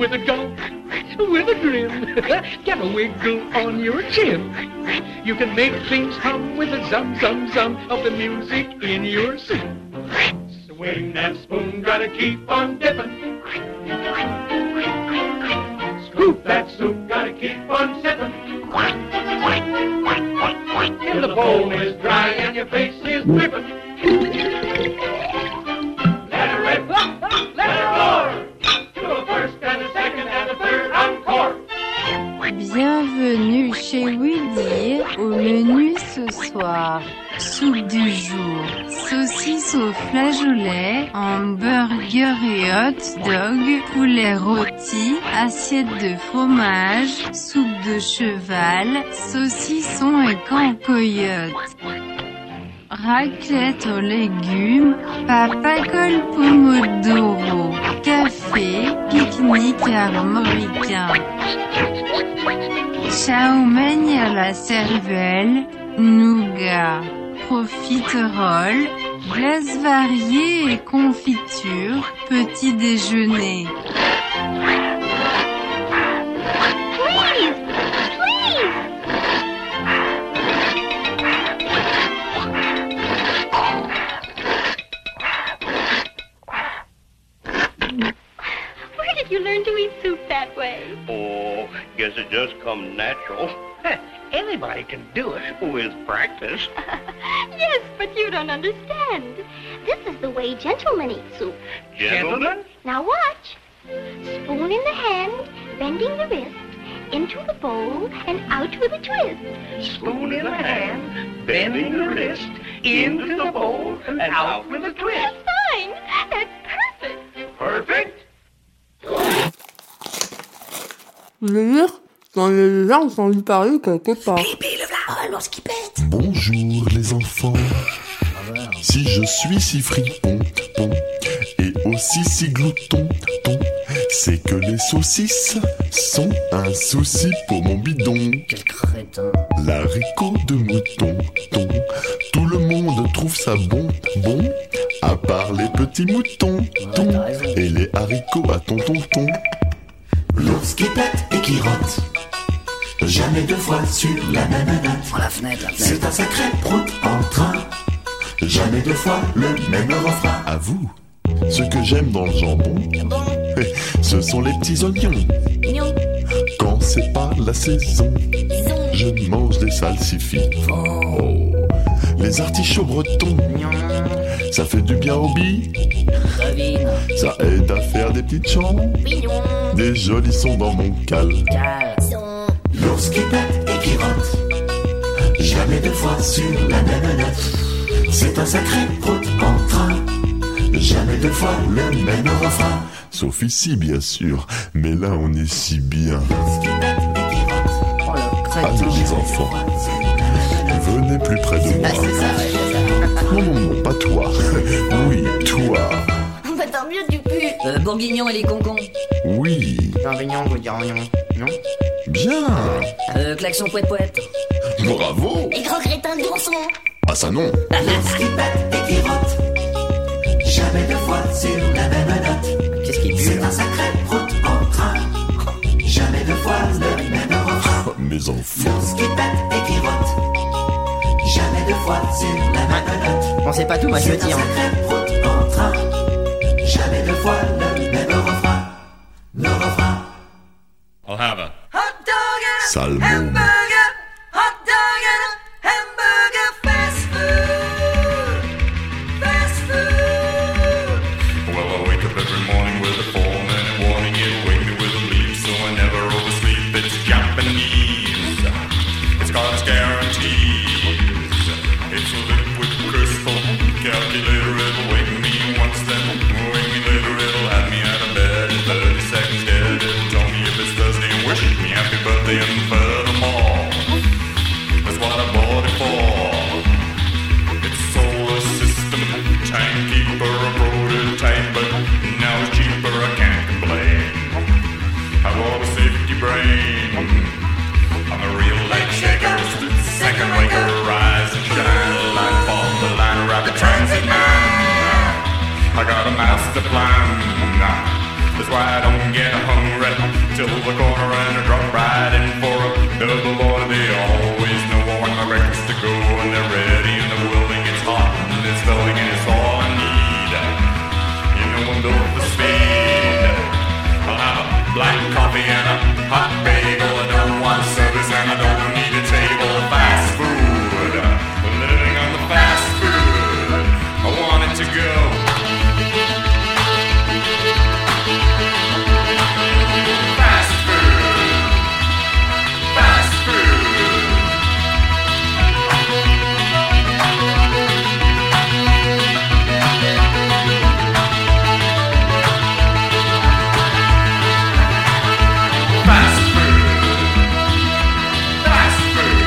with a gulp, with a grin. Get a wiggle on your chin. You can make things hum with a zum, zum, zum of the music in your soup. Swing that spoon, gotta keep on dipping. Scoop that soup, gotta keep on sipping. Till the bowl is dry and your face is dripping. Let it rip, let it roar. To a first and a second and a third encore. Bienvenue chez Woody. Au menu ce soir, soupe du jour, saucisse au flageolet, hamburger et hot dog, poulet rôti, assiette de fromage, soupe de cheval, saucisson et cancoyote. Raclette aux légumes, papacole pomodoro, café, pique-nique armoricain. Chow mein à la cervelle, nougat, profiterole, glace variée et confiture, petit déjeuner. Oh, guess it just come natural. Anybody can do it with practice. Yes, but you don't understand. This is the way gentlemen eat soup. Gentlemen? Now watch. Spoon in the hand, bending the wrist, into the bowl, and out with a twist. Spoon in the hand, bending the wrist, into the bowl, and out with a twist. That's fine. That's perfect. Perfect? Je veux dire, j'en ai déjà entendu parler quelque part. Bonjour les enfants. Si je suis si fripon, pon, et aussi si glouton, ton, c'est que les saucisses sont un souci pour mon bidon. Quel crétin. L'haricot de mouton, ton, tout le monde trouve ça bon, bon, à part les petits moutons, ton, et les haricots à tonton. L'ours qui pète et qui rote, jamais deux fois sur la même note. Prends la fenêtre. C'est un sacré prout en train, jamais deux fois le même refrain. À vous, ce que j'aime dans le jambon, ce sont les petits oignons. Quand c'est pas la saison, je mange des salsifis. Oh, les artichauts bretons, ça fait du bien au billes. Ça aide à faire des petites chants, des jolis sons dans mon cal. L'ours qui pète et qui rote, jamais deux fois sur la même note. C'est un sacré prout en train, jamais deux fois le même refrain. Sauf ici bien sûr, mais là on est si bien. L'ours qui pète et qui rote, allez les enfants, venez plus près de moi. Non, pas toi. Oui, toi. Bah tant mieux du cul. Bourguignon et les concons. Oui. Bourguignon, bourguignon, non. Bien. Klaxon poète poète. Bravo. Les grands crétins de Bronson. Ah ça non. l'ours qui pète et qui rote, jamais deux fois sur la même note. Qu'est-ce qu'il pue? C'est un sacré prout en train, jamais deux fois le même refrain. Oh, mes enfants. L'ours qui pète et qui rote, jamais deux fois sur la même note. On sait pas tout, moi je le dis. C'est un sacré prout en train, jamais deux fois le même refrain. Le refrain. I'll have a hot dog and Salmon. hamburger. Hot dog and hamburger. Fast food. Fast food. Well, I wake up every morning with a 4-minute warning. It'll wake me with a leap, so I never oversleep. It's Japanese. It's got its guarantees. It's a liquid crystal calculator. It'll wake me once, then wake me later. It'll have me out of bed in 30 seconds dead. It'll tell me if it's Thursday and wish me happy birthday and furthermore. That's what I bought it for. It's solar system, timekeeper, a prototype, but now it's cheaper, I can't complain. I bought a safety brain. I'm a real light shaker, second waker, rise and shine, line for the line, rapid transit man. I got a master plan, that's why I don't get hung right till the corner and I drop right in for a double order. They always know when my breakfast to go, and they're ready and they're willing. It's hot and it's filling and it's all I need. You know I'm built for speed. I'll have a black coffee and a hot bagel. I don't want service and I don't need a table. Fast food, living on the fast food. I want it to go. Fast food, fast food. Fast food, fast food.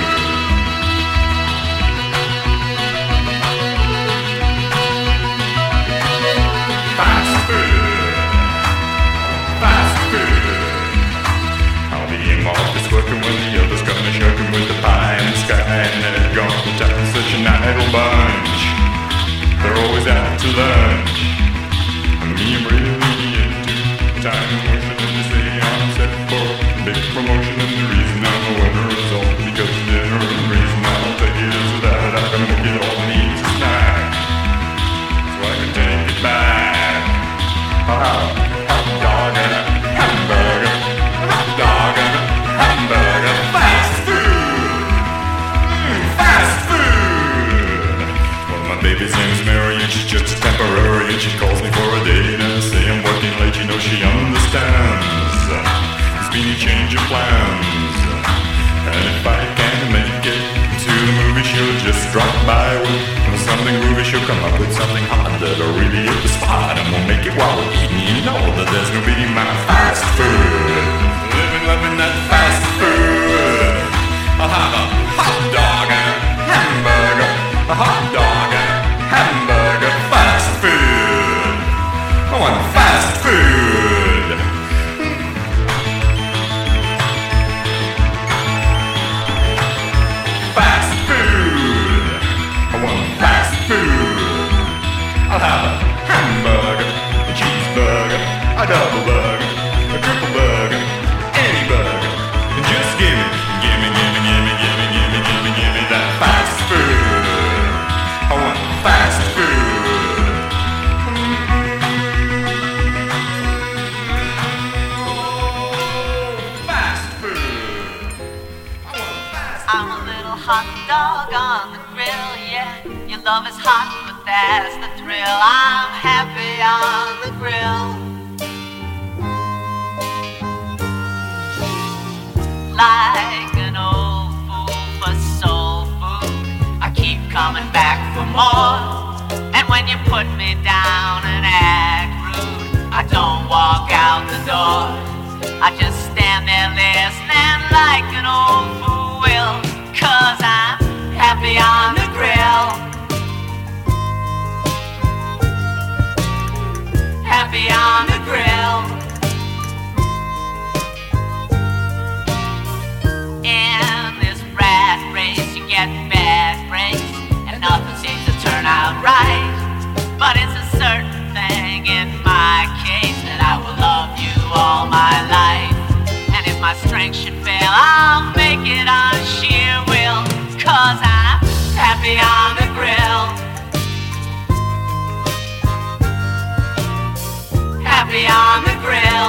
Fast food, fast food. I'll be in my office working when the others come and shucking with the pie in the sky, and they're gone from town, such an idle bunch. They're always out to lunch. Me, I'm really into time and motion, and they say I'm set for a big promotion, and the reason I'm a winner is all because of dinner, and the reason I'll take it is that I can make it all needs a snack, so I can take it back. I'll have a hot dog and a hamburger, a hot dog and a hamburger. Fast food, fast food. Well, my baby's name is Mary and she's just temporary, and she calls me for a date and I say I'm working late. You know she understands. It's been a change of plans, and if I can't make it to the movie, she'll just drop by with something groovy. She'll come up with something hot that'll really hit the spot, and we'll make it while we're eating. You know that there's no beating my fast food. Living, loving that fast food. I'll have a hot dog and a hamburger, a hot dog and a hamburger. Fast food. I want fast food. Fast food. I want fast food. I'll have a hamburger, a cheeseburger, a double burger, a triple burger, any burger. And just give me that fast food. I want fast food. Fast food. I want fast food. I'm a little hot dog on the grill, yeah. Your love is hot, but that's the thrill. I'm happy on the grill. Like an old fool for soul food, I keep coming back for more. And when you put me down and act rude, I don't walk out the door. I just stand there listening like an old fool will, 'cause I'm happy on the grill. Happy on the grill. In this rat race you get bad breaks, and nothing seems to turn out right. But it's a certain thing in my case that I will love you all my life. And if my strength should fail, I'll make it on sheer will, 'cause I'm happy on the grill. Happy on the grill.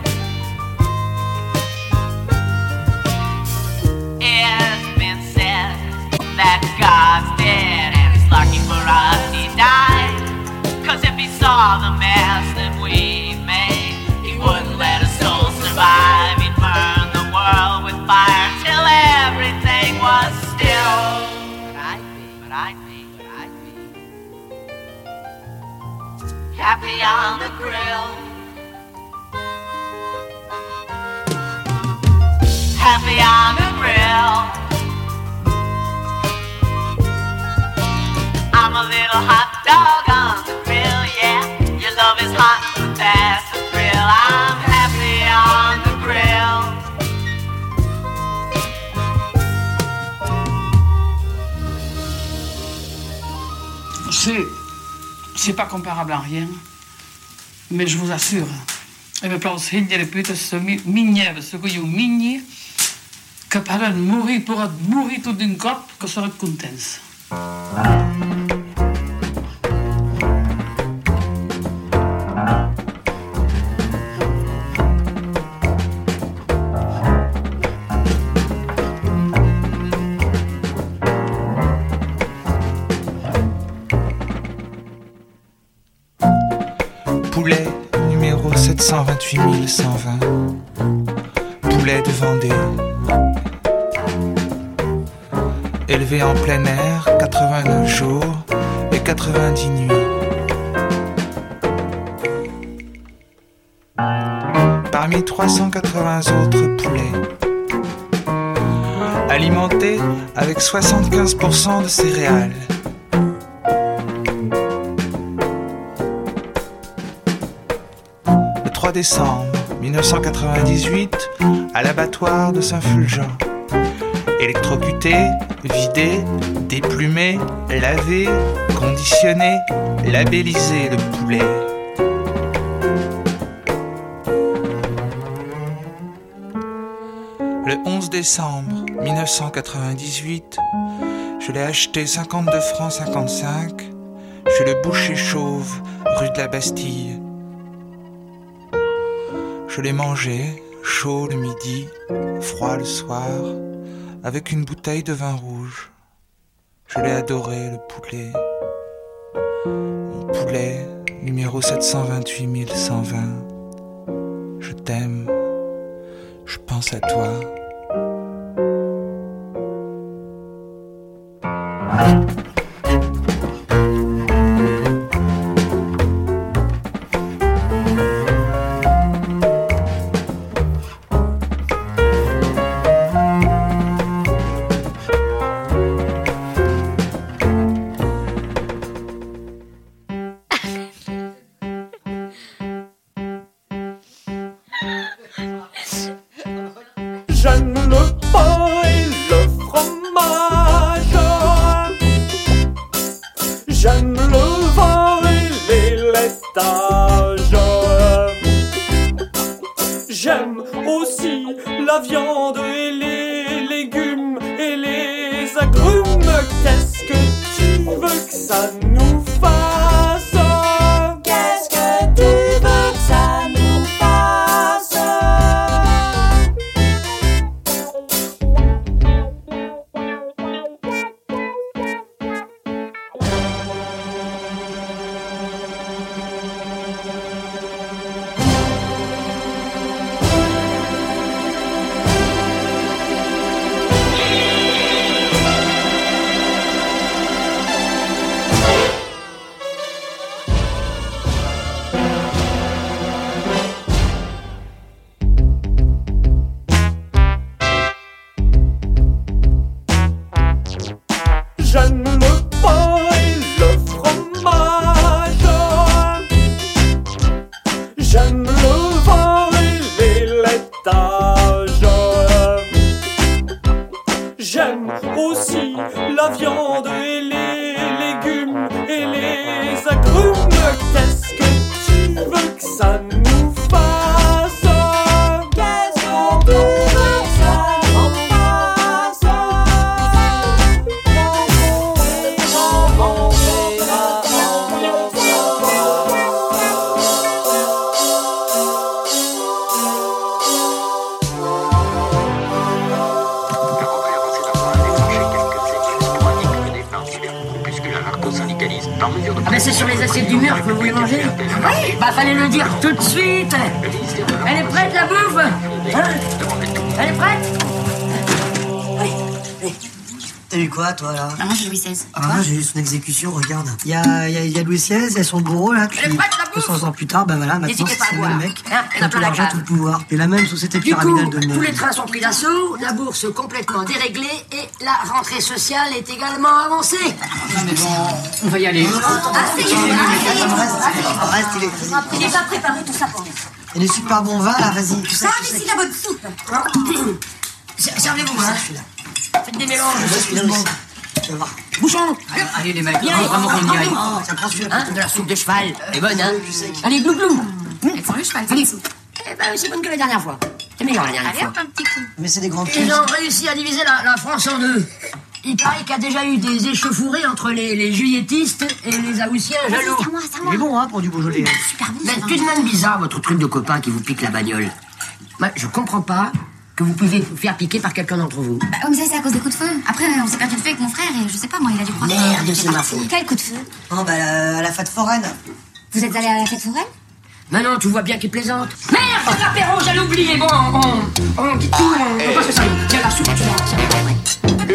It's been said that God's dead and it's lucky for us he died, 'cause if he saw the mess that we made, he wouldn't let a soul survive. He'd burn the world with fire till everything was still. But I'd be happy on the grill. Happy on the grill. I'm a little hot dog on the grill, yeah. Your love is hot, but that's the thrill. I'm happy on the grill. C'est pas comparable à rien, mais je vous assure, E pe plaus hindjere pyetës së minjeve, së ku ju minje, ka parën muri, por atë muri të din kap, ka sërët kuntens. Poulet numéro 728 120. Poulet de Vendée. Élevé en plein air 89 jours et 90 nuits. Parmi 380 autres poulets. Alimenté avec 75% de céréales. Le 3 décembre 1998, à l'abattoir de Saint-Fulgent. Électrocuté, vidé, déplumé, lavé, conditionné, labellisé le poulet. Le 11 décembre 1998, je l'ai acheté 52 francs 55 chez le boucher chauve, rue de la Bastille. Je l'ai mangé, chaud le midi, froid le soir, avec une bouteille de vin rouge. Je l'ai adoré, le poulet. Mon poulet, numéro 728 120. Je t'aime, je pense à toi. J'aime le pain et le fromage. J'aime le vin et les laitages. J'aime aussi la viande et les légumes et les agrumes. Qu'est-ce que tu veux que ça nous fasse? Qu'est-ce que tu veux que ça nous fasse? J'aime le pain et le fromage. J'aime le vin et les laitages. J'aime aussi la viande et les légumes et les agrumes. Qu'est-ce que tu veux que ça nous fasse? Qu'est-ce que tu veux que ça nous fasse? Ah ben c'est sur les assiettes du mur que vous voulez manger? Oui. Bah fallait le dire tout de suite. Elle est prête la bouffe? Hein? Elle est prête? T'as eu quoi, toi, là? Ah, moi, j'ai Louis XVI. Ah, j'ai eu son exécution, regarde. Il y a Louis XVI, il y a son bourreau, là, puis... Elle est prête, la bouffe? 200 ans plus tard, bah voilà, maintenant, c'est le même mec. Hein, qui a tout l'argent, tout le pouvoir. Et la même société pyramidale de merde. Tous les trains sont pris d'assaut, la bourse complètement déréglée et la rentrée sociale est également avancée. Non, mais bon, on va y aller. Reste, Il est pas préparé tout ça pour nous. Il y a des super bons vins, là, vas-y. Ça, ici, la bonne soupe. Servez-vous, hein. Faites des mélanges. Tu vas voir. Bouchon. Allez les mecs, Viens, vraiment qu'on y aille. Tiens, prends celui-là. Hein, de la soupe de cheval. Elle est bonne, hein. Allez, glou glou. Elle prend le cheval, Allez, est pas aussi bonne que la dernière fois. C'est meilleur la dernière Allez, fois. hop, un petit coup. Mais c'est des grands Ils ont réussi à diviser la France en deux. Il paraît qu'il y a déjà eu des échauffourées entre les juilletistes et les haussiens jaloux. C'est à moi, c'est à moi. Il est bon, hein, pour du Beaujolais. Super bon. Mais ça c'est va. tout de même bizarre, votre truc de copain qui vous pique la bagnole. Moi, je comprends pas que vous pouvez vous faire piquer par quelqu'un d'entre vous. Bah, comme ça, c'est à cause des coups de feu. Après, on s'est perdu de feu avec mon frère et je sais pas, moi, il a dû croire. Merde, c'est ma faute. Quel coup de feu? Oh, bah, à la fête foraine. Vous êtes allé à la fête foraine? Mais non, tu vois bien qu'il plaisante. Merde, l'apéro, j'allais oublier. Bon, on dit tout, on passe ça. Tiens, la soupe, tu verras, ça va après.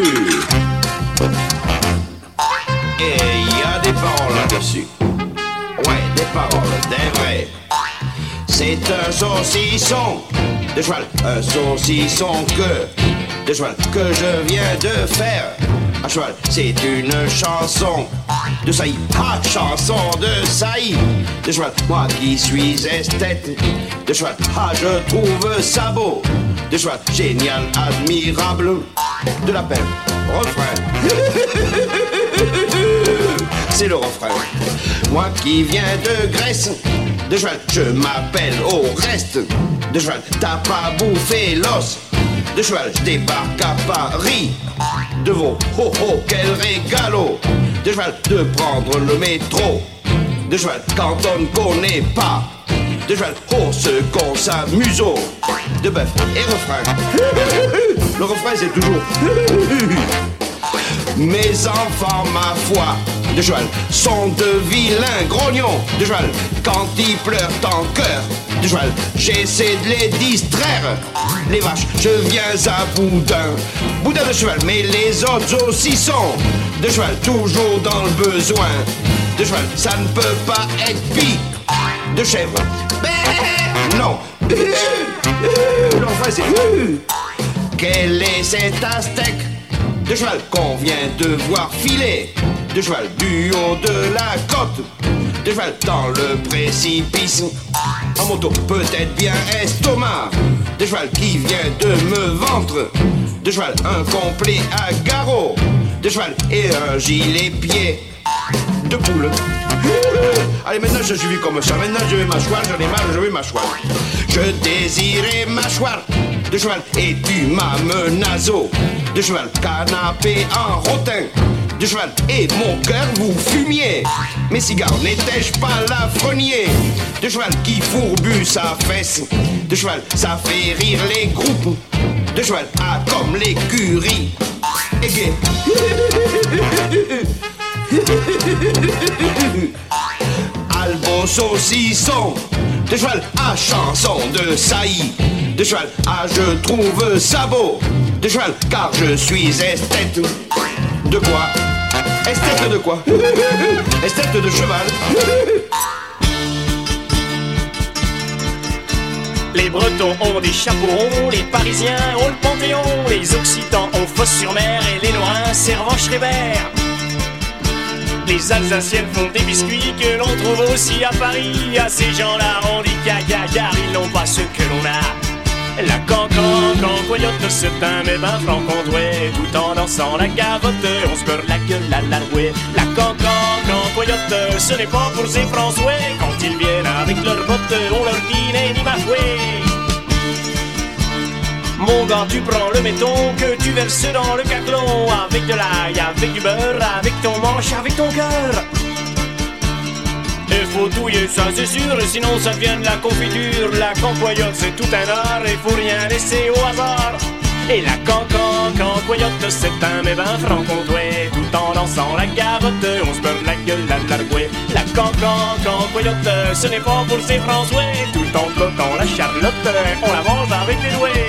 Et il y a des paroles là-dessus. Ouais, des paroles, des vraies. C'est un saucisson de cheval, un saucisson de cheval que je viens de faire. À cheval, c'est une chanson de saillie, chanson de saillie de cheval. Moi qui suis esthète de cheval, je trouve ça beau de cheval, génial, admirable, de la peine, refrain. C'est le refrain. Moi qui viens de Grèce, de cheval, je m'appelle au reste. De cheval, t'as pas bouffé l'os. De cheval, je débarque à Paris. De vos ho ho, quel régalo. De cheval, de prendre le métro. De cheval, quand on ne connaît pas. De cheval, oh ce qu'on s'amuse. De bœuf et refrain. Le refrain c'est toujours mes enfants, ma foi, de cheval, sont de vilains grognons, de cheval, quand ils pleurent en cœur, de cheval, j'essaie de les distraire. Les vaches, je viens à boudin de cheval, mais les autres aussi sont, de cheval, toujours dans le besoin, de cheval, ça ne peut pas être pis, de chèvre, non, l'enfant c'est, quel est cet aztèque de cheval qu'on vient de voir filer, de cheval du haut de la côte, de cheval dans le précipice, en moto peut-être bien estomac, de cheval qui vient de me ventre, de cheval un complet à garrot, de cheval et un gilet pied de poule. Allez, maintenant je suis vu comme ça, maintenant je vais m'asseoir, j'en ai marre, je vais m'asseoir. Je désirais m'asseoir de cheval et tu m'as menaço, de cheval canapé en rotin, de cheval et mon cœur vous fumiez. Mes cigares n'étais-je pas l'affrenier, de cheval qui fourbue sa fesse, de cheval ça fait rire les groupes, de cheval ah comme l'écurie et gay. Albo saucisson, de cheval à chanson de saillie, de cheval à je trouve ça beau, de cheval car je suis esthète. De quoi? Esthète de quoi? Esthète de cheval. Les Bretons ont des chapeaux ronds, les Parisiens ont le Panthéon, les Occitans ont Fos-sur-Mer et les Lorrains Servan-Schreiber. Les Alsaciennes font des biscuits que l'on trouve aussi à Paris. À ces gens-là on dit gaga car ils n'ont pas ce que l'on a. La cancoyote, c'est un mébain franc-comtois. Tout en dansant la gavotte, on se beurre la gueule à la rouée. La cancoyote, ce n'est pas pour ces François. Quand ils viennent avec leurs bottes, on leur dit ni ma fouet. Mon gars, tu prends le méton que tu verses dans le caclon, avec de l'ail, avec du beurre, avec ton manche, avec ton cœur. Il faut touiller ça c'est sûr, sinon ça devient de la confiture. La cancoyote c'est tout un art, il faut rien laisser au hasard. Et la cancoyote c'est un mébain franc-comtois. Tout en dansant la gavotte, on se beurre la gueule à l'argouet. La cancoyote, ce n'est pas pour ces François. Tout en flottant la charlotte, on la mange avec les doigts.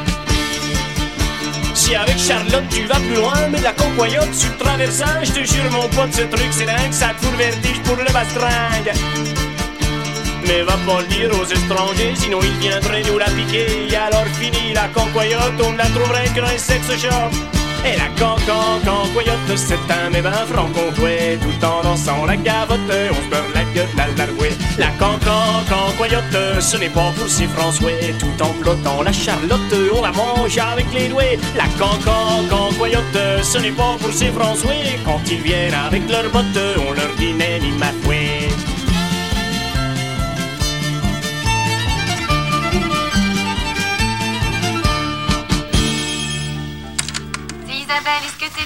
Si avec Charlotte tu vas plus loin, mais la cancoyote sur le traversant, je te jure mon pote, ce truc c'est dingue, ça te fout le vertige pour le bastringue. Mais va pas le dire aux étrangers, sinon ils viendraient nous la piquer. Et alors fini la cancoyote, on ne la trouverait que dans les sex shops. Et la cancoyote, c'est un mébain franc-comtois. Tout en dansant la gavotte, on se beurre la gueule à l'argouet. La cancoyote, ce n'est pas pour ces François. Tout en flottant la charlotte, on la mange avec les doigts. La cancoyote, ce n'est pas pour ces François. Quand ils viennent avec leurs bottes, on leur dit nenni ma fouet.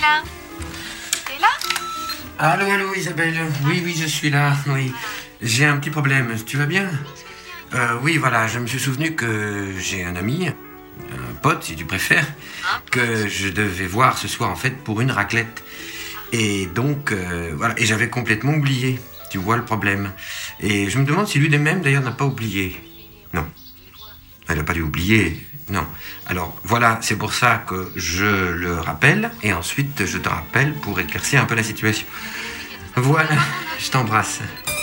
Alain. T'es là? Allô, Isabelle. Oui, je suis là, oui. J'ai un petit problème, tu vas bien? Oui, voilà, je me suis souvenu que j'ai un ami, un pote si tu préfères, que je devais voir ce soir en fait pour une raclette. Et donc, voilà, et j'avais complètement oublié, tu vois le problème. Et je me demande si lui de même d'ailleurs n'a pas oublié. Non, elle n'a pas dû oublier, non. Alors voilà, c'est pour ça que je le rappelle, et ensuite je te rappelle pour éclaircir un peu la situation. Voilà, je t'embrasse.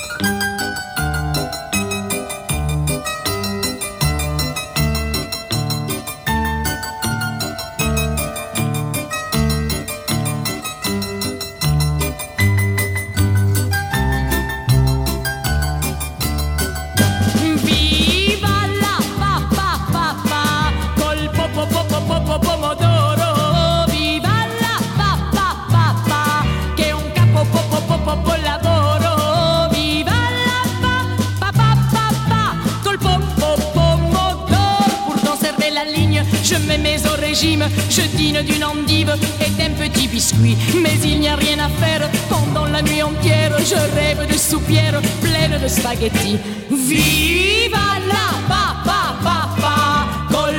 Je dîne d'une endive et d'un petit biscuit. Mais il n'y a rien à faire. Pendant la nuit entière, je rêve de soupières pleines de spaghettis. Viva la pa pa pa pa col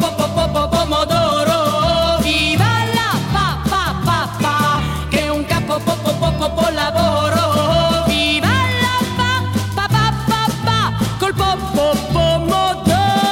pomodoro. Viva la pa pa pa pa che un capo lavoro. Viva la pa pa pa pa pa col pomodoro.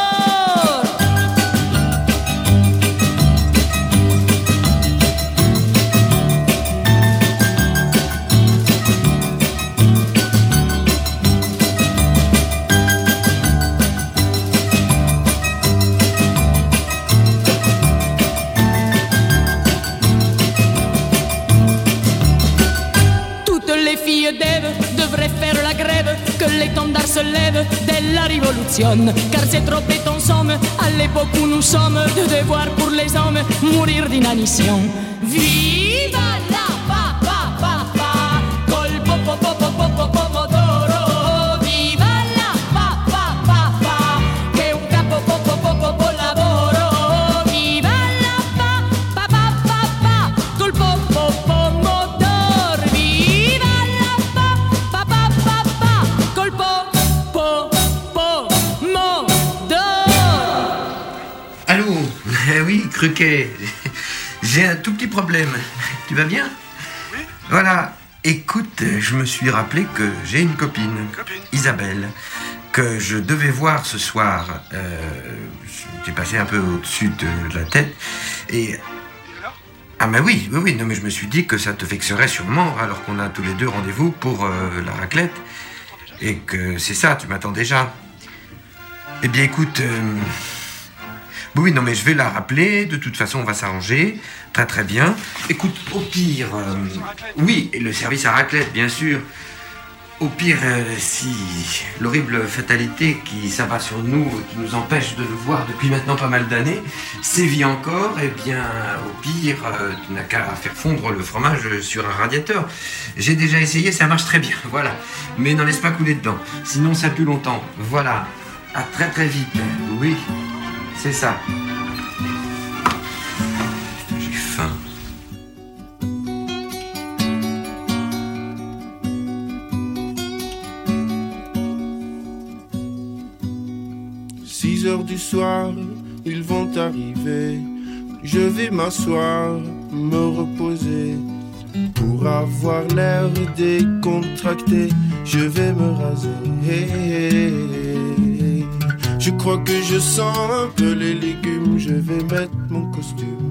Devrait faire la grève, que l'étendard se lève dès la révolution. Car c'est trop bête en somme, à l'époque où nous sommes, de devoir pour les hommes mourir d'inanition. Viva la pa pa pa pa col pomodoro. Viva la pa pa pa pa che un capo lavoro. Viva la pa pa pa pa pa col pomodoro. Allô? Oui, Cruquet. J'ai un tout petit problème. Tu vas bien? Oui. Voilà. Écoute, je me suis rappelé que j'ai une copine, Isabelle, que je devais voir ce soir. J'ai passé un peu au-dessus de la tête. Et... Ah bah oui, non mais je me suis dit que ça te vexerait sûrement, alors qu'on a tous les deux rendez-vous pour la raclette. Et que c'est ça, tu m'attends déjà. Eh bien écoute... Oui, non, mais je vais la rappeler. De toute façon, on va s'arranger. Très, très bien. Écoute, au pire... oui, et le service à raclette, bien sûr. Au pire, si l'horrible fatalité qui s'abat sur nous et qui nous empêche de le voir depuis maintenant pas mal d'années sévit encore, eh bien, au pire, tu n'as qu'à faire fondre le fromage sur un radiateur. J'ai déjà essayé, ça marche très bien, voilà. Mais n'en laisse pas couler dedans, sinon ça pue longtemps. Voilà. À très, très vite. Oui. C'est ça. J'ai faim. Six heures du soir, ils vont arriver. Je vais m'asseoir, me reposer. Pour avoir l'air décontracté, je vais me raser. Je crois que je sens un peu les légumes, je vais mettre mon costume.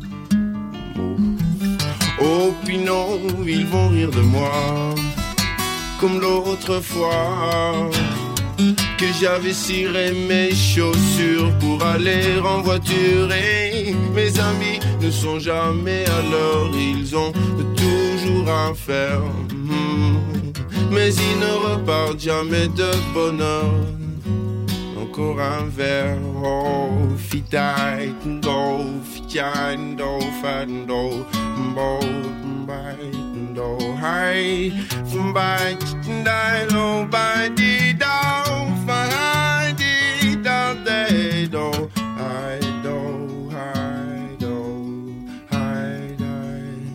Oh, puis non, ils vont rire de moi, comme l'autre fois, que j'avais ciré mes chaussures pour aller en voiture. Et mes amis ne sont jamais à l'heure, ils ont toujours à faire. Mais ils ne repartent jamais de bonne heure. Encore un verre, oh, fitite, go, fitite, do, fat, do, bo, bite, do, hi, bite, die, do, bite, di, do, fine, di, do, de, do, I do, hi, do, hi, die.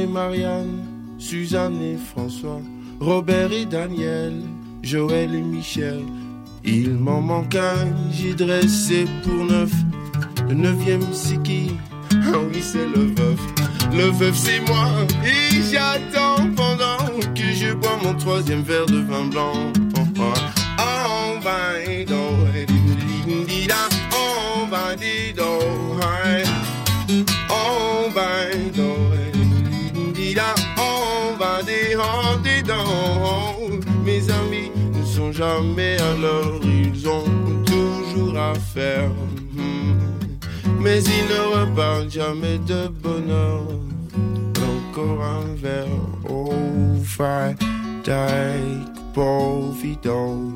Marianne, Suzanne et François, Robert et Daniel, Joël et Michel. Il m'en manque un, j'ai dressé pour 9. Le 9e c'est qui? Ah oui, c'est le veuf. Le veuf c'est moi, et j'attends pendant que je bois mon 3e verre de vin blanc. Oh, ben, do, di-da, oh, ben, di-do, hi. Oh, ben, do, di-da, oh, ben, di-do. Mes amis ne sont jamais à l'heure, ils ont toujours à faire. Mais ils ne repartent jamais de bonheur. Encore un verre, oh, fight, take, povidos.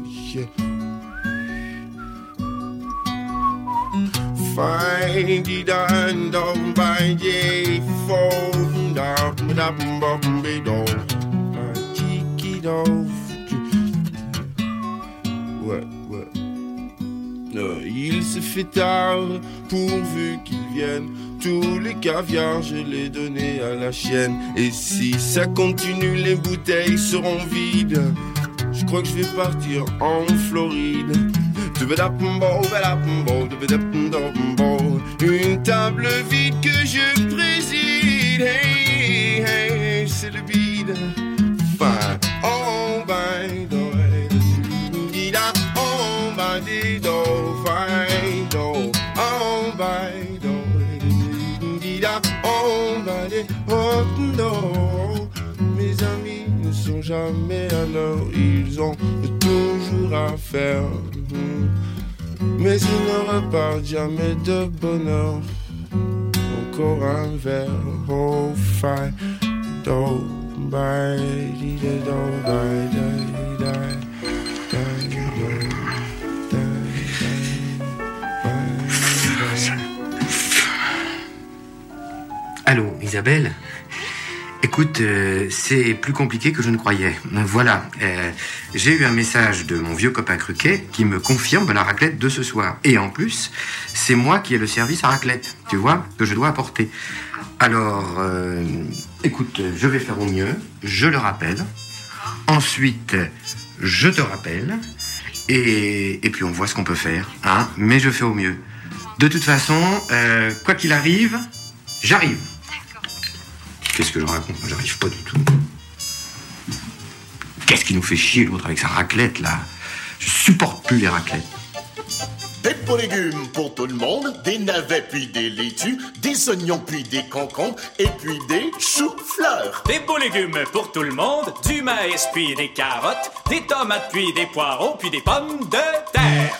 Find it and down by the phone, down, bombido. Kick it off. Ouais. Il se fait tard, pourvu qu'ils viennent. Tous les caviars, je les donnés à la chienne. Et si ça continue, les bouteilles seront vides. Je crois que je vais partir en Floride. Une table vide que je préside. Hey, hey, c'est le bide. Enfin, oh, ben, do, di-da, oh, ben, di-do, fine, do, oh, ben, do, di-da, oh, ben, di-do, do. Mes amis ne sont jamais à l'heure, ils ont toujours à faire. Mais ils ne repartent jamais de bonheur. Encore un verre, oh, fine, do, bye, di-da-do, bye, di-da. Allô, Isabelle? Écoute, c'est plus compliqué que je ne croyais. Voilà, j'ai eu un message de mon vieux copain Cruquet qui me confirme la raclette de ce soir. Et en plus, c'est moi qui ai le service à raclette, tu vois, que je dois apporter. Alors, écoute, je vais faire au mieux, je le rappelle. Ensuite, je te rappelle. Et puis on voit ce qu'on peut faire, hein. Mais je fais au mieux. De toute façon, quoi qu'il arrive, j'arrive. Qu'est-ce que je raconte? J'arrive pas du tout. Qu'est-ce qui nous fait chier l'autre avec sa raclette là? Je supporte plus les raclettes. Des beaux légumes pour tout le monde, des navets puis des laitues, des oignons puis des concombres et puis des choux-fleurs. Des beaux légumes pour tout le monde, du maïs puis des carottes, des tomates puis des poireaux puis des pommes de terre.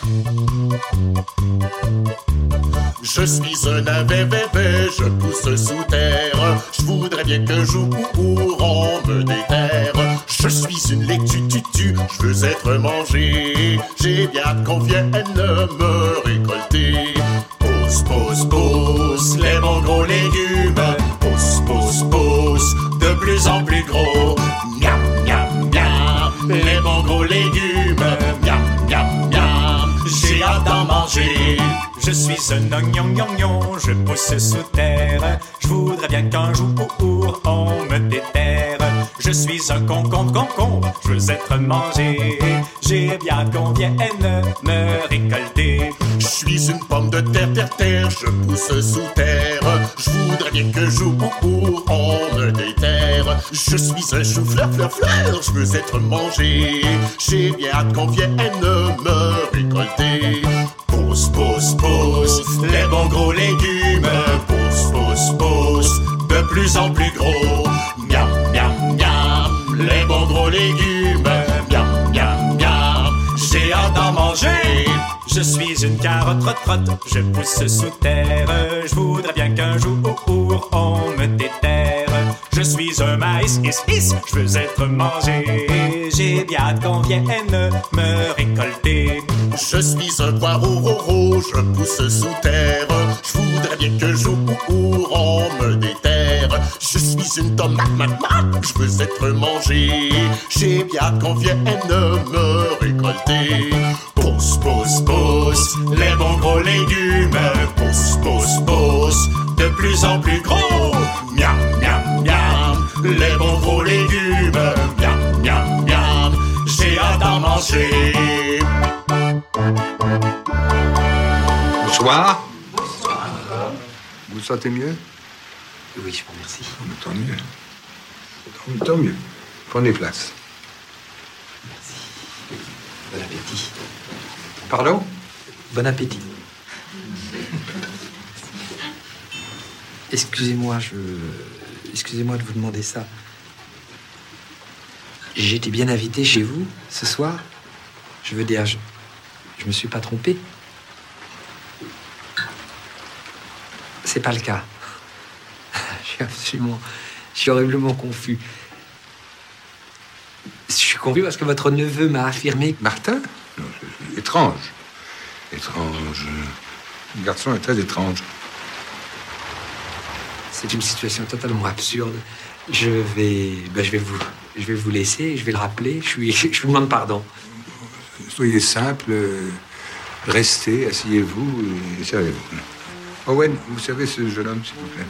Je suis un navet bébé, je pousse sous terre. Je voudrais bien qu'un jour on me déterre. Je suis une laitue tutu, je veux être mangé. J'ai bien hâte qu'on vienne me récolter. Pousse, pousse, pousse, les bons gros légumes. Pousse, pousse, pousse, de plus en plus gros. Miam, miam, miam, les bons gros légumes. Miam, miam, miam, j'ai hâte d'en manger. Je suis un oignon, je pousse sous terre. Je voudrais bien qu'un jour on me déterre. Je suis un concombre, je veux être mangé. J'ai bien qu'on vienne me récolter. Je suis une pomme de terre, je pousse sous terre. Je voudrais bien qu'un jour on me déterre. Je suis un chou-fleur, je veux être mangé. J'ai bien hâte qu'on vienne me récolter. Pousse, pousse, pousse, les bons gros légumes. Pousse, pousse, pousse, de plus en plus gros. Miam, miam, miam, les bons gros légumes. Miam, miam, miam, j'ai hâte d'en manger. Je suis une carotte trotte, je pousse sous terre. Je voudrais bien qu'un jour on me déterre. Je suis un maïs, je veux être mangé. J'ai bien hâte qu'on vienne me récolter. Je suis un poireau, je pousse sous terre. Je voudrais bien qu'un jour on me déterre. Je suis une tomate, je veux être mangé. J'ai bien hâte qu'on vienne me récolter. Pousse, pousse, pousse, les bons gros légumes. Pousse, pousse, pousse, de plus en plus gros. Miam, miam, miam, danser. Bonsoir. Vous vous sentez mieux? Oui, je vous remercie. Tant mieux. Tant mieux. Prenez place. Bon appétit. Pardon? Bon appétit. Excusez-moi de vous demander ça. J'ai été bien invité chez vous ce soir. Je veux dire, je me suis pas trompé. C'est pas le cas. Je suis horriblement confus. Je suis confus parce que votre neveu m'a affirmé... Martin? Non, étrange. Étrange. Le garçon est très étrange. C'est une situation totalement absurde. Je vais vous laisser, je vais le rappeler. Je vous demande pardon. Soyez simple, restez, asseyez-vous et servez-vous. Owen, vous servez ce jeune homme, s'il vous plaît.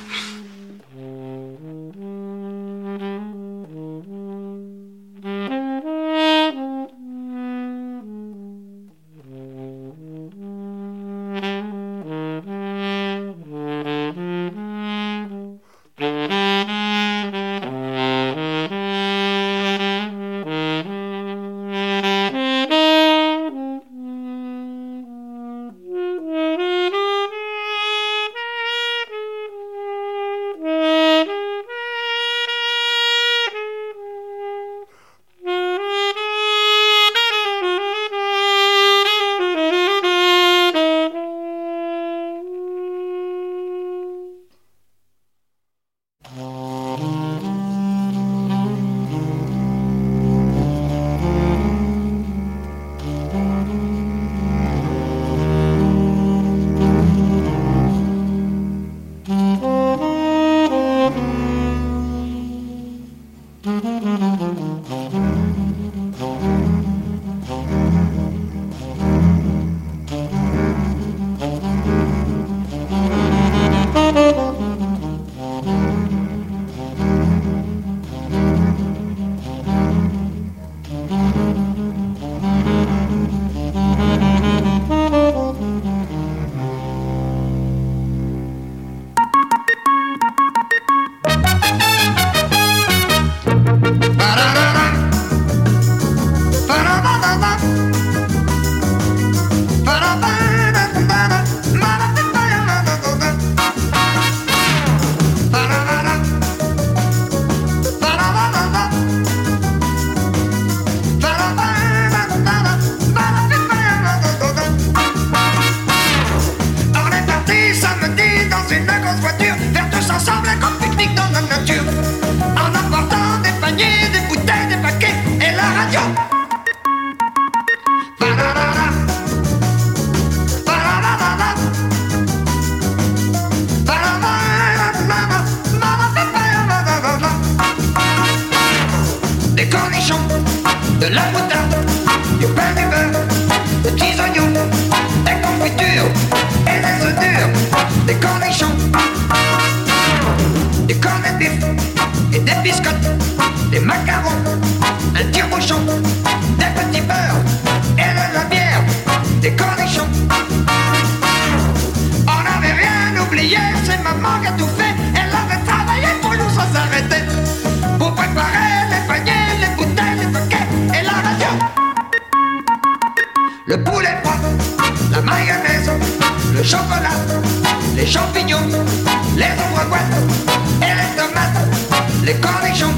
de la moutarde, du pain du beurre, des petits oignons, des confitures et des œufs durs, des cornichons, des cornets de bif et des biscottes, des macarons, un tire-bouchon, des petits beurres et de la bière, des cornichons. On n'avait rien oublié, c'est maman qui a tout fait, elle avait travaillé pour nous sans s'arrêter, pour préparer les paniers, les bouteilles, les paquets et la radio. Le poulet froid, la mayonnaise, le chocolat, les champignons, les ombres-boîtes et les tomates, les cornichons.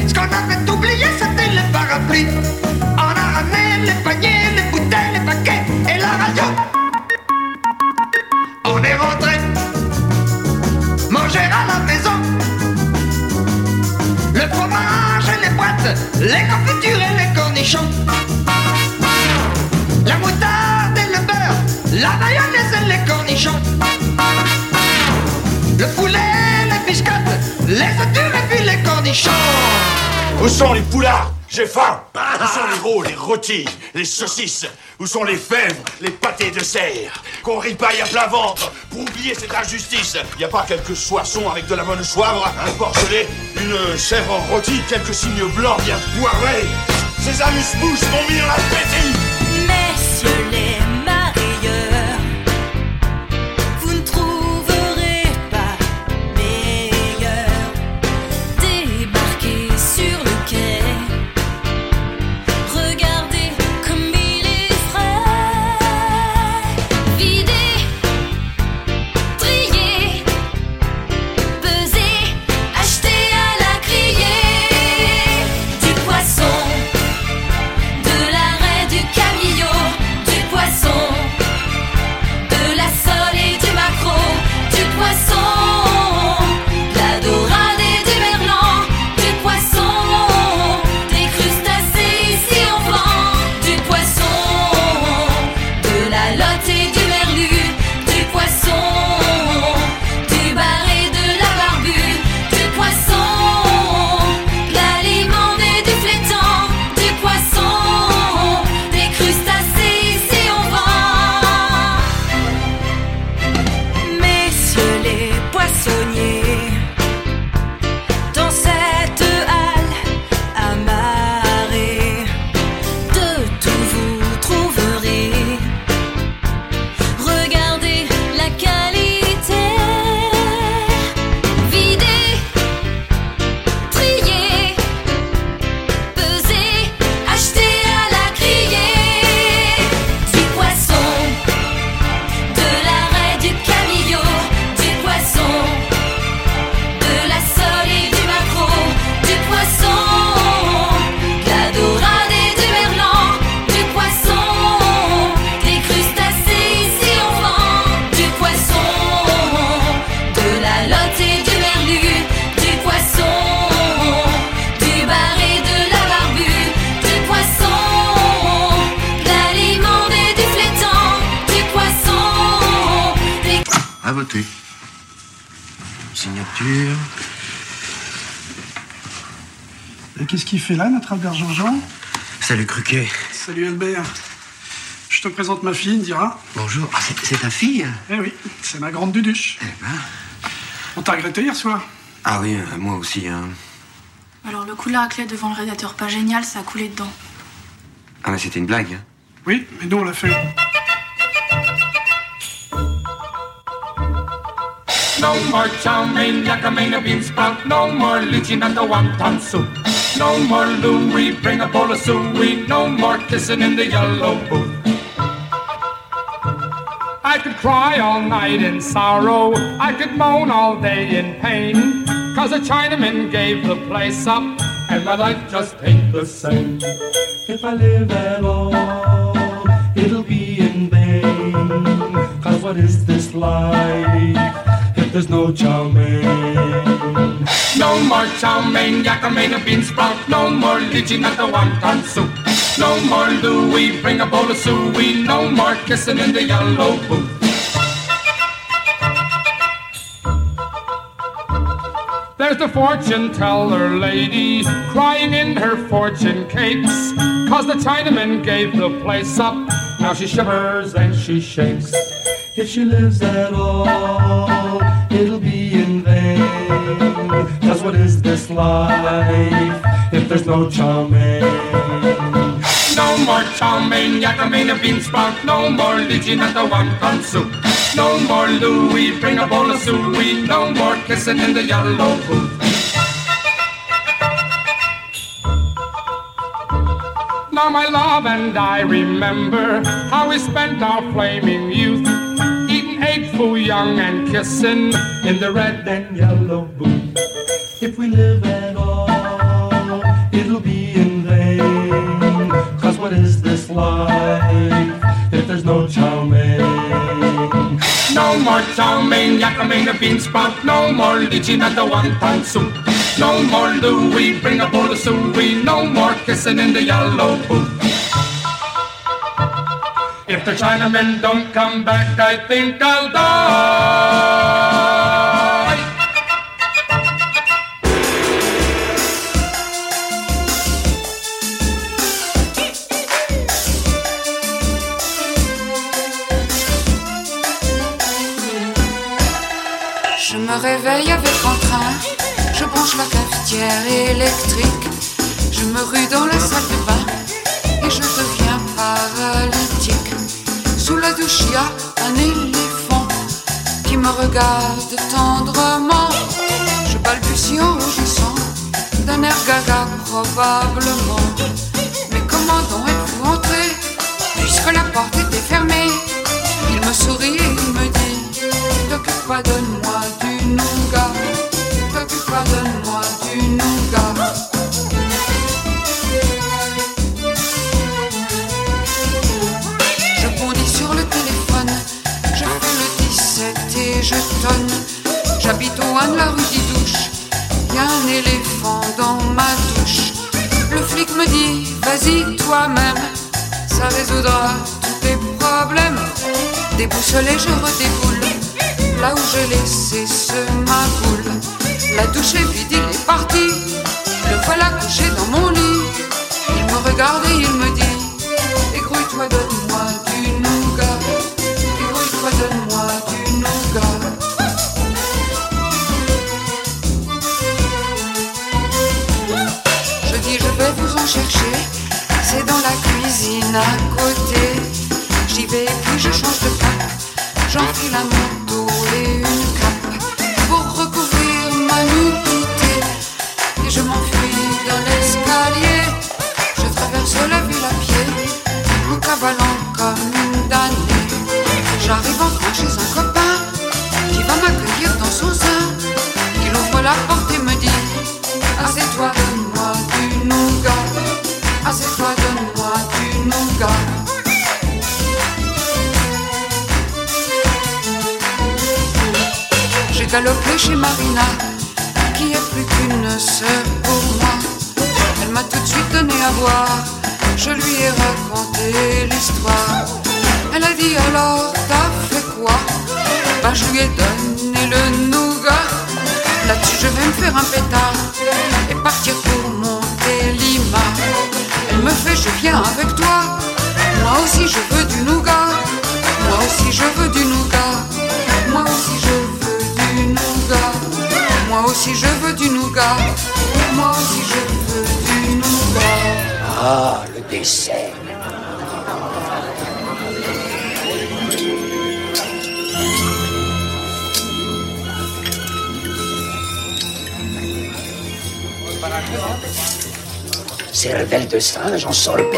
Ce qu'on avait oublié, c'était les parapluies. On a ramené les paniers, les bouteilles, les paquets et la radio. On est rentré manger à la maison. Le fromage et les boîtes, les confitures et les cornichons. La moutarde et le beurre, la mayonnaise et les cornichons. Le poulet, les biscottes, les œufs durs et puis les cornichons. Où sont les poulards? J'ai faim. Où sont les rôles, les rôtis, les saucisses? Où sont les fèves, les pâtés de serre? Qu'on ripaille à plein ventre pour oublier cette injustice. Y a pas quelques soissons avec de la bonne soivre, un porc gelé, une chèvre en rôti, quelques cygnes blancs bien poivrés? Ces amuse-bouches m'ont mis dans l'appétit. Messieurs les marieurs, vous ne trouverez pas meilleur. Débarquez sur le quai. Regardez comme il est frais. Videz, triez, pesez, achetez à la criée. Du poisson, de l'arrêt, du camillot, du poisson, de la sole et du maquereau, du poisson, de la dorade et du merlan, du poisson, des crustacés ici on vend, du poisson, de la lotte et du merlu, du poisson, du bar et de la barbue, du poisson, de la limande et du flétan, du poisson, des crustacés ici on vend. Messieurs les poissonniers, dans cette halle amarrée, de tout vous trouverez. Regardez la qualité. Videz, triez, pesez, achetez à la criée. Du poisson, de l'arrêt, du camillot, du poisson, de la sole et du maquereau, du poisson, de la dorade et du merlan, du poisson, des crustacés ici on vend, du poisson, de la lotte et du merlu, du poisson, du bar et de la barbue, du poisson, de la limande et du flétan, du poisson, des... À voter. Signature. Et qu'est-ce qu'il fait là, notre Albert Jean-Jean? Salut Cruquet. Salut Albert. Je te présente ma fille, Indira. Bonjour. Ah, c'est ta fille? Eh oui, c'est ma grande duduche. Eh ben. On t'a regretté hier soir. Ah oui, moi aussi, hein. Alors le coup de la raclette devant le radiateur pas génial, ça a coulé dedans. Ah mais c'était une blague, hein. Oui, mais nous on l'a fait. No more chow mein, yakka mein, a bean sprout. No more lychee and the wonton soup. No more Louis, bring a bowl of suey. No more kissing in the yellow booth. I could cry all night in sorrow. I could moan all day in pain. 'Cause a Chinaman gave the place up, and my life just ain't the same. If I live at all, it'll be in vain. 'Cause what is this life if there's no chow mein? No more chow mein, yakka mein, a bean sprout. No more lychee, not the wonton soup. No more Louis, bring a bowl of suey. No more kissing in the yellow booth. There's the fortune teller lady crying in her fortune cakes, 'cause the Chinaman gave the place up. Now she shivers and she shakes. If she lives at all, it'll be in vain. 'Cause what is this life if there's no chow mein? No more chow mein, yakka mein, a bean sprout. No more lychee, not the wonton soup. No more Louis, bring a bowl of suey. No more kissing in the yellow booth. Now my love and I remember how we spent our flaming youth, eating egg foo young and kissing in the red and yellow booth. If we live at all, chow mein, yakka mein, a bean sprout. No more lychee, not the wonton soup. No more Louis, bring a bowl of suey. No more kissing in the yellow booth. If the Chinamen don't come back, I think I'll die. Je me réveille avec entrain, je branche la cafetière électrique, je me rue dans la salle de bain et je deviens paralytique. Sous la douche, il y a un éléphant qui me regarde tendrement. Je balbutie en rougissant, d'un air gaga probablement. Mais comment donc êtes-vous entré, puisque la porte était fermée? Il me sourit et il me dit: t'occupe pas, donne-moi du nougat. T'occupe pas, donne-moi du nougat. Je bondis sur le téléphone, je fais le 17 et je tonne. J'habite au 1 de la rue d'Idouche, y a un éléphant dans ma douche. Le flic me dit: vas-y toi-même, ça résoudra tous tes problèmes. Déboussolé, je redéboule là où j'ai laissé ce maboule. La douche est vide, il est parti, le voilà couché dans mon lit. Il me regarde et il me dit: égrouille-toi, donne-moi du nougat. Égrouille-toi, donne-moi du nougat. Je dis: je vais vous en chercher, c'est dans la cuisine à côté. J'y vais et puis je change de cap. J'enfile un manteau et une cape pour recouvrir ma nudité. Et je m'enfuis dans l'escalier. Je traverse la ville à pied, en cavalant comme une damnée. J'arrive enfin chez un copain qui va m'accueillir dans son sein. Il ouvre la porte et me dit: assieds-toi, donne-moi du nougat. Assieds-toi, donne-moi du nougat. J'ai galopé chez Marina, qui est plus qu'une sœur pour moi. Elle m'a tout de suite donné à boire, je lui ai raconté l'histoire. Elle a dit: alors t'as fait quoi? Ben je lui ai donné le nougat. Là-dessus je vais me faire un pétard et partir pour Montélimar. Elle me fait: je viens avec toi, moi aussi je veux du nougat. Moi aussi je veux du nougat. Moi aussi je veux du nougat. Moi aussi je veux du nougat. Moi aussi je veux du nougat. Ah, le dessert. Cervelle de singe en sorbet.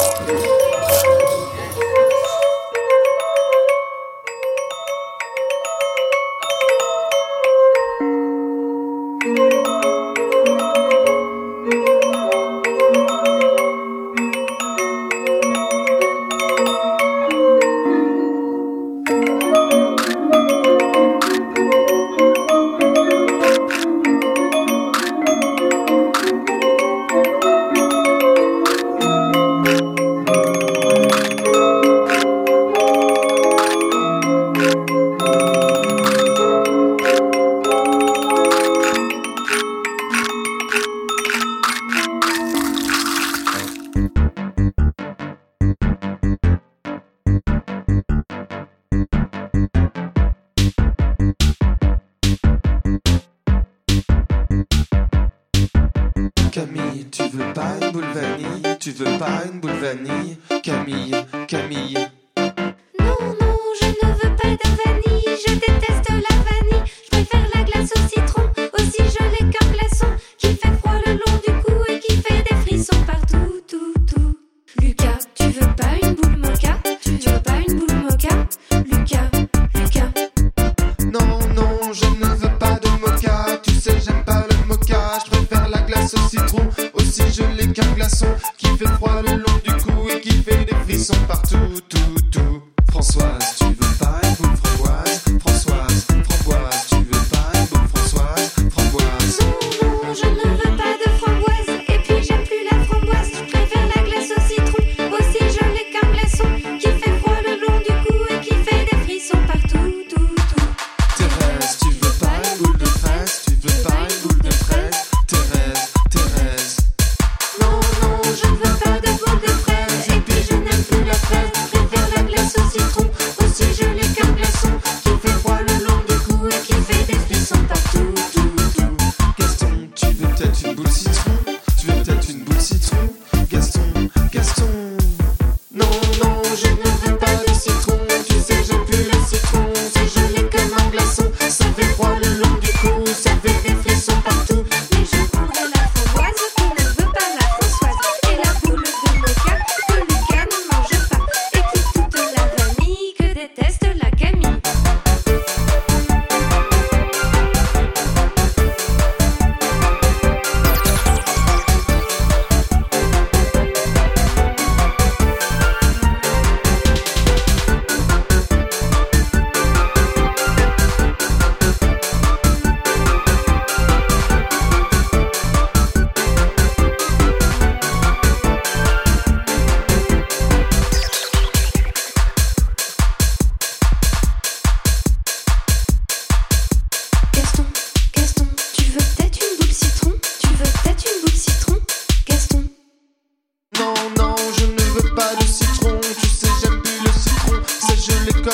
Camille, tu veux pas une boule vanille? Tu veux pas une boule vanille? Camille, Camille. Non, non, je ne veux pas de vanille. Je déteste la vanille. Je préfère la glace au citron. Aussi je l'ai qu'un glaçon qui fait froid le long du cou et qui fait des frissons partout, tout, tout. Lucas, tu veux pas une boule mocha? Tu veux pas une boule mocha? Lucas, Lucas. Non, non, je ne veux pas de mocha. Tu sais, j'aime pas le mocha. Je préfère la glace au citron. Aussi je l'ai qu'un glaçon qui fait froid le long du cou et qui fait des frissons partout, tout, tout. Françoise, tu veux pas une boule framboise? Françoise.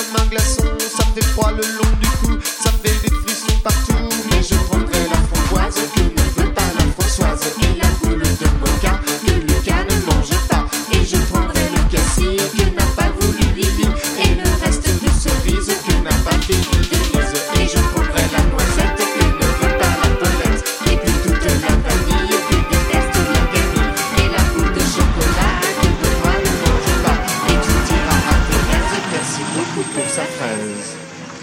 comme un glaçon. Ça fait froid le long du cou, ça fait des frissons partout. Mais je prendrai la framboise que ne veut pas la Françoise, et la boule de mocha que Lucas ne mange pas. Et je prendrai le cassis que n'a pas voulu Lily, et le reste de cerise que n'a pas fait Denise. Et je prendrai la noisette que ne veut pas la Paulette, et puis toute la vanille que déteste la Camille, et la boule de chocolat que Benoît ne mange pas. Et tu diras à Thérèse merci beaucoup pour sa fraise.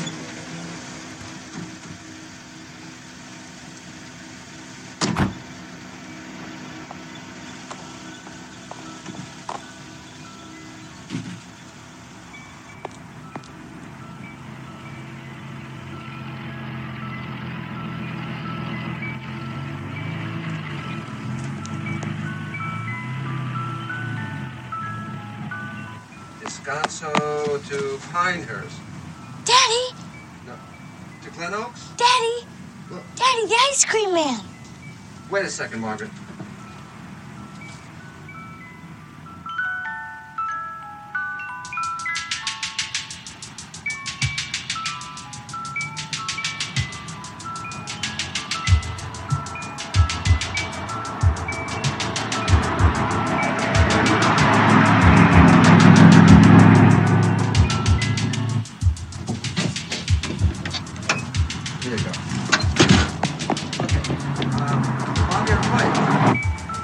Descanso to Pinehurst. Daddy! No. To Glen Oaks? Daddy! Daddy, the ice cream man! Wait a second, Margaret. Here you go. On your right.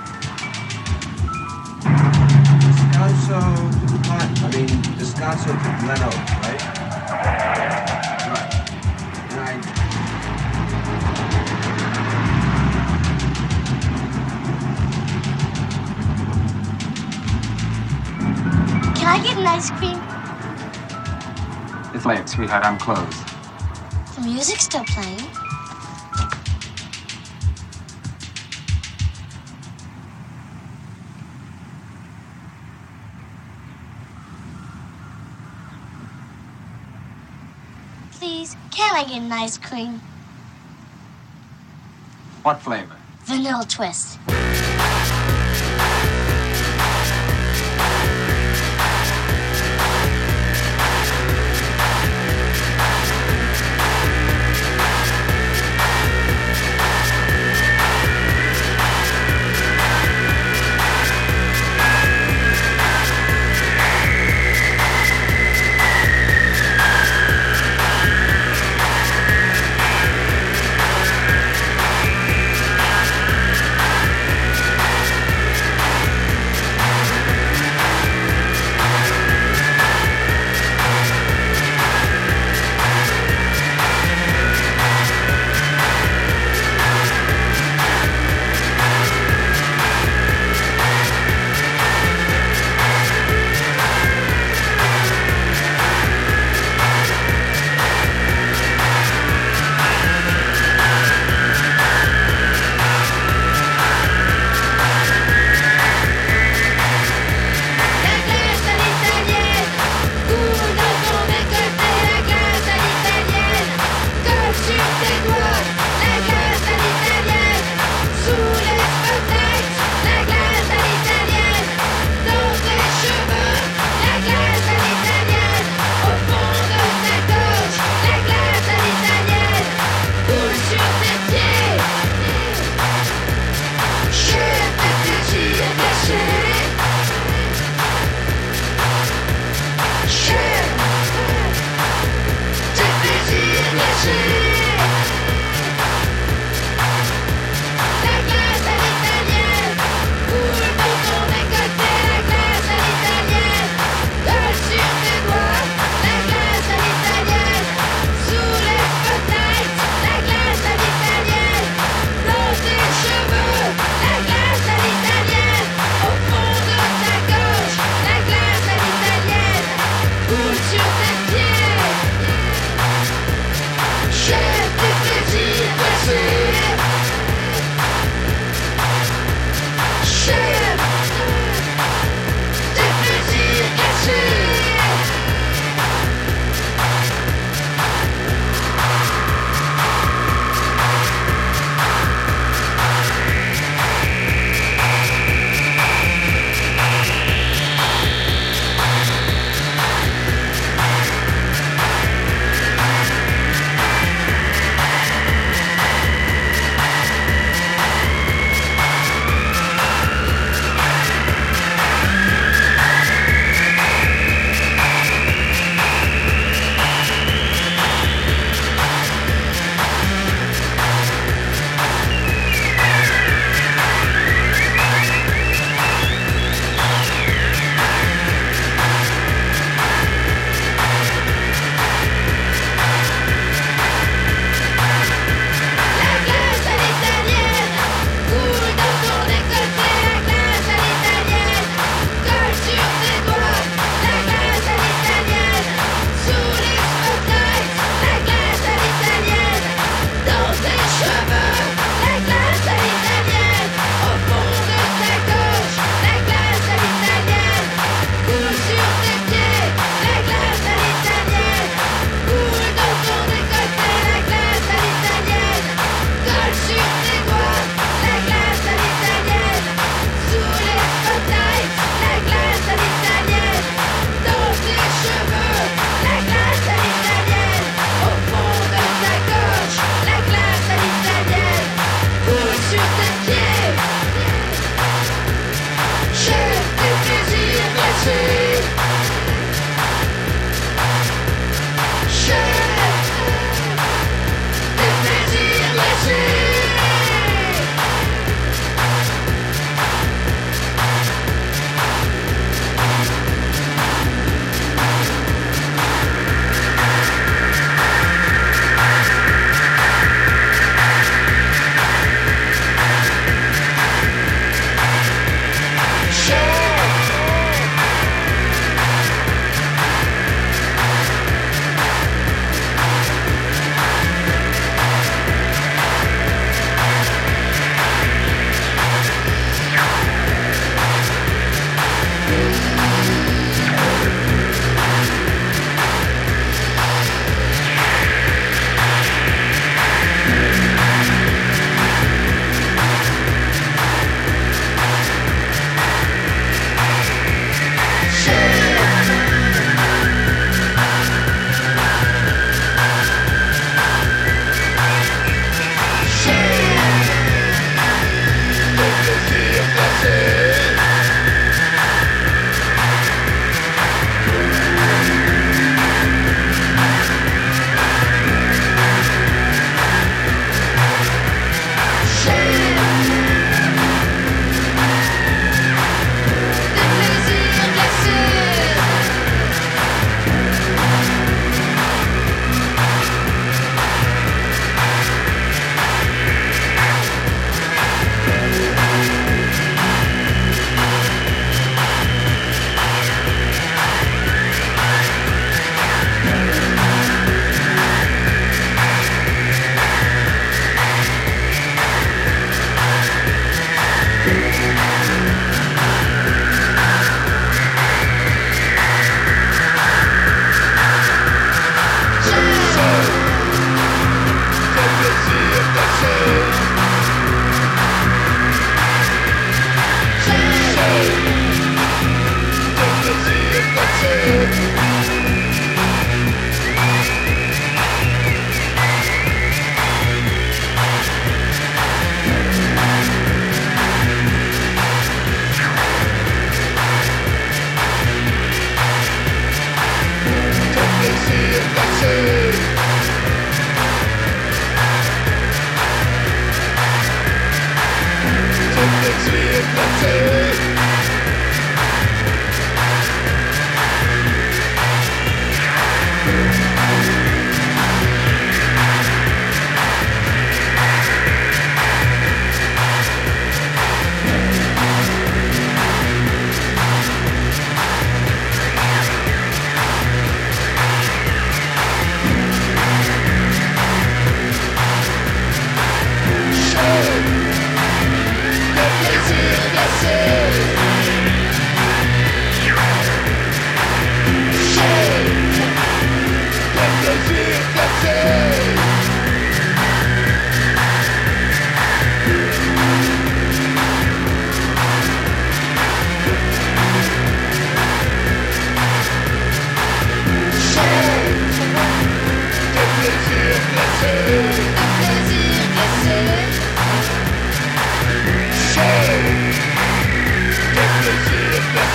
Descanso to Glen Oaks, right? Right. Can I get an ice cream? It's late, sweetheart. I'm closed. The music's still playing. Please, can I get an ice cream? What flavor? Vanilla twist.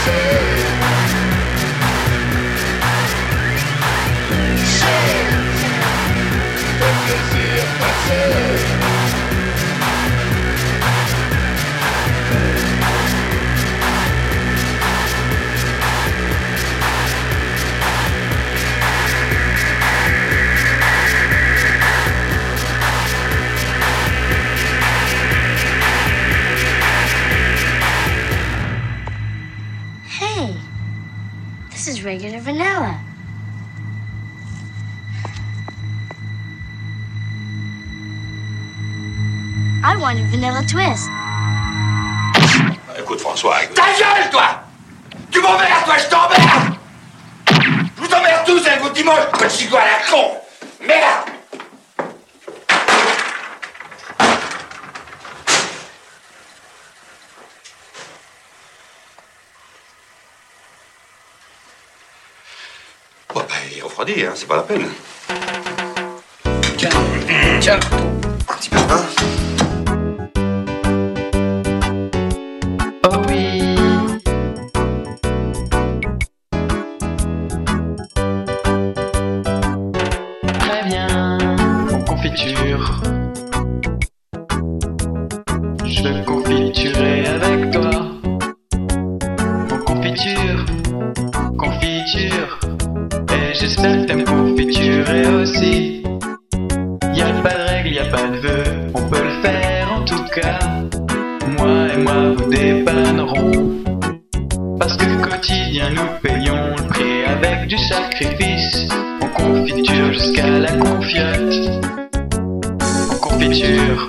Hey, this is regular vanilla. I wanted vanilla twist. Écoute François, ta gueule toi! Tu m'emmerdes toi, je t'emmerde! Je vous emmerde tous avec vos dimanches, petit gars à la con! Merde! Bon bah il est refroidi, hein, c'est pas la peine. Tiens, un petit peu de vin. Oh oui. Très bien. En confiture. Je veux confiturer avec toi. En confiture. Confiture. Et j'espère que t'aimes confiturer aussi. Y'a pas de règle, y'a pas de vœux. On peut le faire en tout cas. Moi et moi vous dépannerons. Parce que quotidien nous payons le prix avec du sacrifice. En confiture jusqu'à la confiote. En confiture.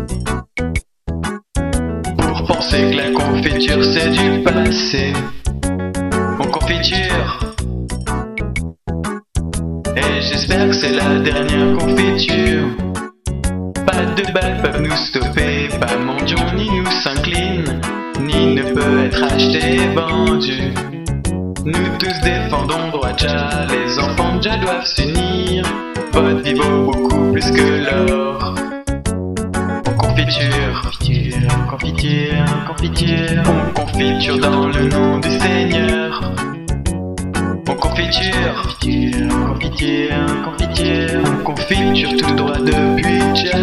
Pour penser que la confiture c'est du passé. En confiture. Et j'espère que c'est la dernière confiture. Pas de balles peuvent nous stopper, pas mendiant ni nous s'incline, ni ne peut être acheté et vendu. Nous tous défendons droit déjà, les enfants déjà doivent s'unir. Votre vie vaut beaucoup plus que l'or. En confiture, confiture, confiture, confiture. On confiture dans le nom du Seigneur. En confiture, confiture, confiture, confiture. On confiture tout droit depuis déjà.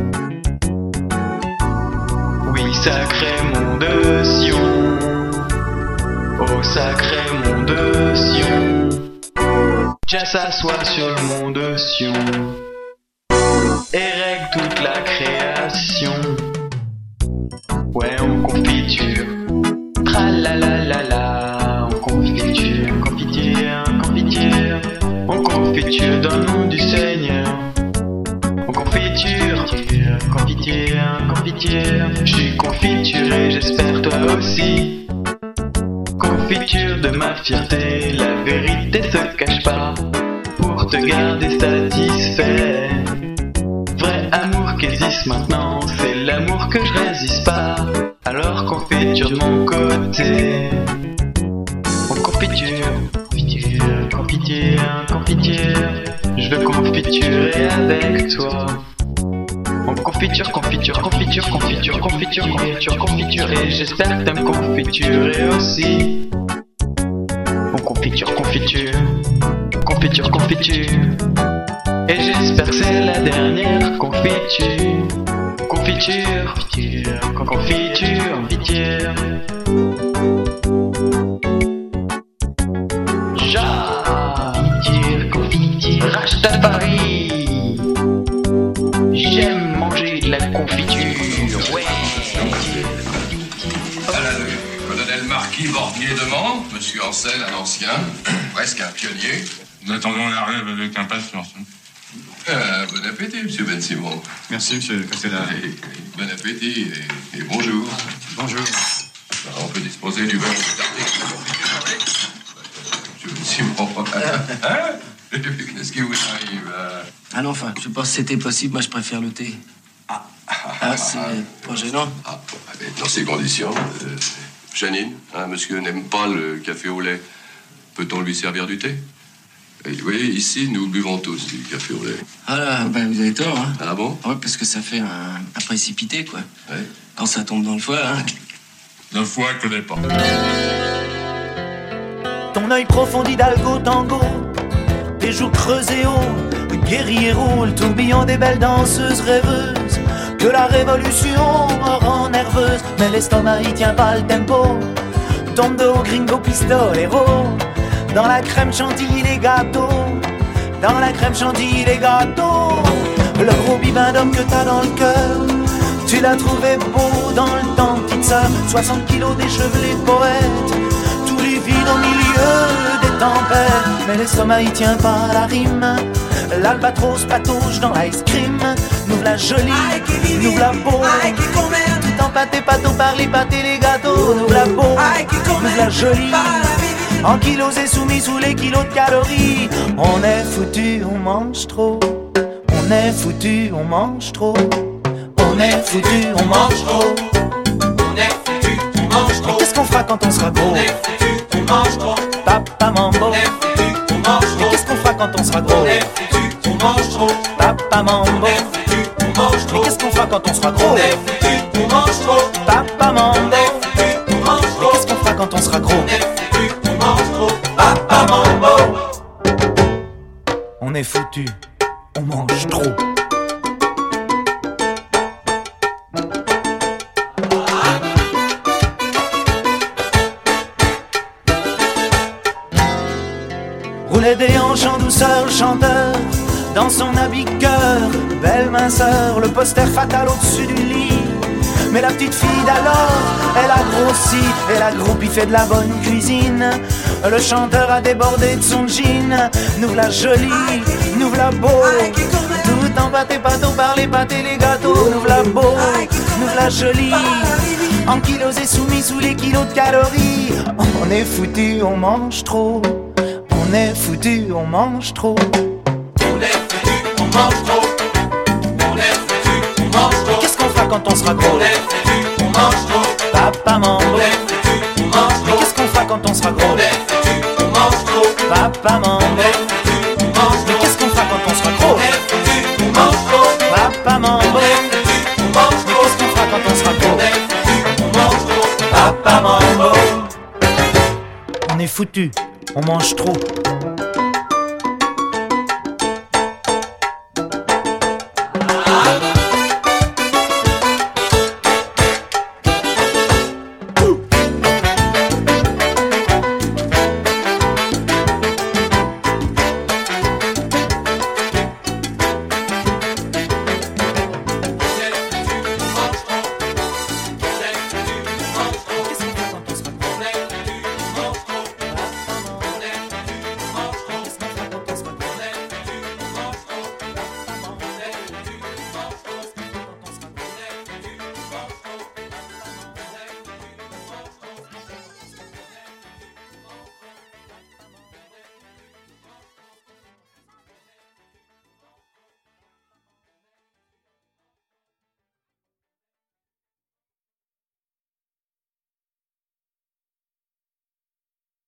Oui, sacré monde de Sion. Oh, sacré monde de Sion. Déjà s'assoit sur le mont de Sion et règle toute la création. Ouais, on confiture. Tralalalala. On confiture, confiture, confiture. On confiture dans le nom du Seigneur. On confiture, confiture, confiture, confiture. Je suis confituré, j'espère toi aussi. Confiture de ma fierté, la vérité se cache pas. Pour te garder satisfait. Vrai amour qui existe maintenant, c'est l'amour que je résiste pas. Alors confiture de mon côté. On confiture, confiture, confiture, confiture. Je veux confiturer avec toi. On confiture, confiture, confiture, confiture, confiture, confiture, confiture. Et j'espère que t'aimes confiturer aussi. On confiture, confiture, confiture, confiture. Et j'espère que c'est la dernière confiture. Confiture, confiture, confiture, confiture. Confiture, confiture, Rastafari. J'aime manger de la confiture, ouais. Voilà le colonel Marquis Bordier de Mans, monsieur Ancel, un ancien, presque un pionnier. Nous attendons la relève avec impatience. Bon appétit, monsieur Ben Simon. Merci, monsieur Castella. Bon appétit et bonjour. Bonjour. Alors, on peut disposer du vin de tarté. Monsieur Ben Simon. Hein? Qu'est-ce qui vous arrive? Ah non, enfin, je pense que c'était possible, moi je préfère le thé. C'est pas gênant. Dans ces conditions, Janine, monsieur n'aime pas le café au lait. Peut-on lui servir du thé? Et vous voyez, ici, nous buvons tous du café au lait. Ah là, ben vous avez tort, hein. Ah bon? Ouais, parce que ça fait un précipité, quoi. Ouais. Quand ça tombe dans le foie, hein. Le foie, je connais pas. ton œil profond d'Hidalgo tango, tes joues creusées haut, guerrier roule, tourbillon des belles danseuses rêveuses, que la révolution rend nerveuse, mais l'estomac y tient pas le tempo. Tombe de haut, gringo, pistolero, dans la crème chantilly les gâteaux, dans la crème chantilly les gâteaux. Le gros bibin d'homme que t'as dans le cœur, tu l'as trouvé beau dans le temps, petite sœur. 60 kilos déchevelés poète, tous les vides au milieu des tempêtes, mais l'estomac y tient pas la rime. L'albatros patauge dans l'ice cream, nous la jolie, nous la beau, tout empâté, pâteau par les pâtés, les gâteaux, nous la beau, nous la jolie, en kilos et soumis sous les kilos de calories. On est foutu, on mange trop, on est foutu, on mange trop, on est foutu, on mange trop, on est foutu, on mange trop. Qu'est-ce qu'on fera quand on sera gros? On est foutu, on mange trop. Papa Mambo, on est foutu, on mange trop. Qu'est-ce qu'on fera quand on sera gros? On est foutu, on mange trop. Papa Mambo, on est foutu, on mange trop. Qu'est-ce qu'on fera quand on sera gros? On est foutu, on mange trop. Papa Mambo, on est foutu, on mange trop. Qu'est-ce qu'on fera quand on sera gros? On est foutu, on mange trop. Papa Mambo, on est foutu, on mange trop. Roulait des hanches en douceur, le chanteur, dans son habit cœur, belle minceur, le poster fatal au-dessus du lit. Mais la petite fille d'alors, elle a grossi, elle a groupi, fait de la bonne cuisine. Le chanteur a débordé de son jean, nous la jolie, nous la beau, tout empâté, pâteau par les pâtés, les gâteaux, nous la beau, nous la jolie, en kilos et soumis sous les kilos de calories. On est foutu, on mange trop. On est foutu, on mange trop. On est foutu, on mange trop. On est foutu, on mange trop. Qu'est-ce qu'on fera quand on sera gros? On est foutu, on mange trop. Papa Mambo, on est foutu, on mange trop. Qu'est-ce qu'on fera quand on sera gros? On est foutu, on mange trop. Papa Mambo, on est foutu, on mange trop. Qu'est-ce qu'on fera quand on sera gros? On est foutu, on mange trop. Papa Mambo, on est foutu, on mange trop. Qu'est-ce qu'on fera quand on sera gros? On est foutu, on mange trop. Papa Mambo, on est foutu, on mange trop.